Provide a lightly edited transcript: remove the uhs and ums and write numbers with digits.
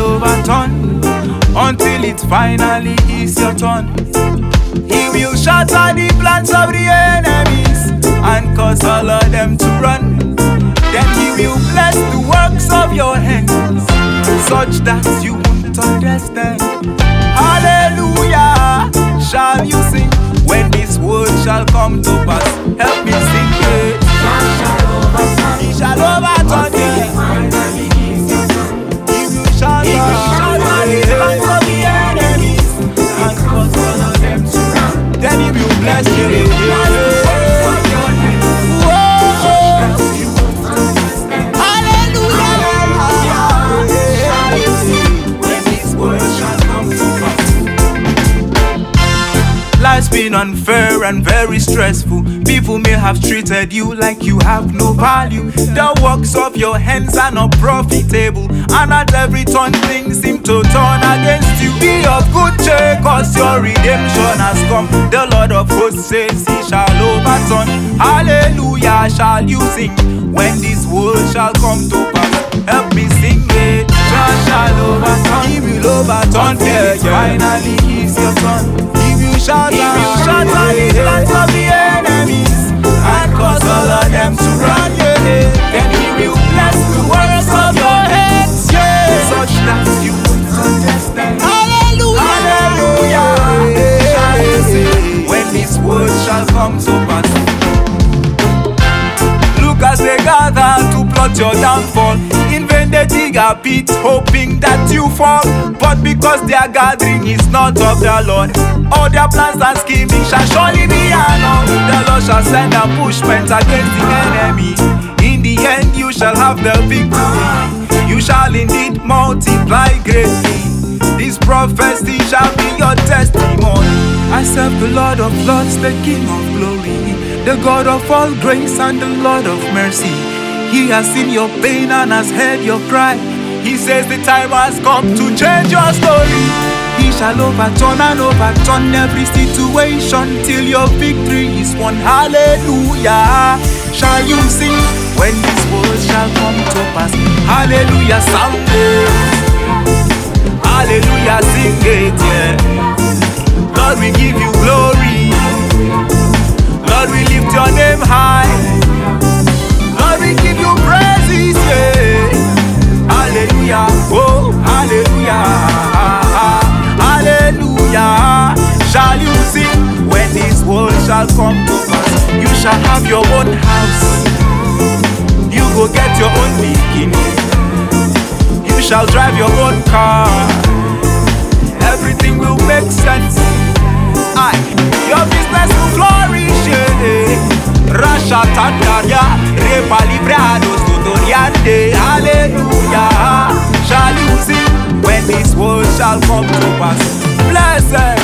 overturn until it finally is your turn. He will shatter the plans of the enemies and cause all of them to run. Then he will bless the works of your hands, such that you won't understand. Hallelujah, shall you sing when this word shall come to pass? Help me sing it. He shall overturn it. He will shatter the plans of the enemies and cause all of them to run. Then he will bless you. Life's been unfair and very stressful. People may have treated you like you have no value. The works of your hands are not profitable, and at every turn things seem to turn against you. Be of good cheer, cause your redemption has come. The Lord of hosts says he shall overturn. Hallelujah, shall you sing when this word shall come to pass? Help me sing it. God shall overturn. He will overturn. Finally is your turn. Shatter the plans of the enemies and cause all of them to run. Then he will bless the works of your hands, such that you won't understand. Hallelujah, hallelujah. When this word shall come to pass. Look as they gather to plot your downfall. In vain they dig a pit, hoping that you fall. But because their gathering is not of the Lord, all their plans and scheming shall surely be annulled. The Lord shall send ambushment against the enemy. In the end you shall have the victory. You shall indeed multiply greatly. This prophecy shall be your testimony. I serve the Lord of Lords, the King of glory, the God of all grace and the Lord of mercy. He has seen your pain and has heard your cry. He says the time has come to change your story. He shall overturn and overturn every situation till your victory is won. Hallelujah, shall you sing when this word shall come to pass? Hallelujah, sound it. Hallelujah, sing it, yeah. Lord, we give you glory. Lord, we lift your name high. Lord, we give you praises, yeah. Hallelujah, oh, hallelujah. Hallelujah, shall you sing when this word shall come to pass? You shall have your own house. You go get your own beginning. You shall drive your own car. Everything will make sense. Your business will flourish. Rasha Tandaria, Repa Librados, Tutoriande. Hallelujah, shall you sing when this word shall come to pass? Blessed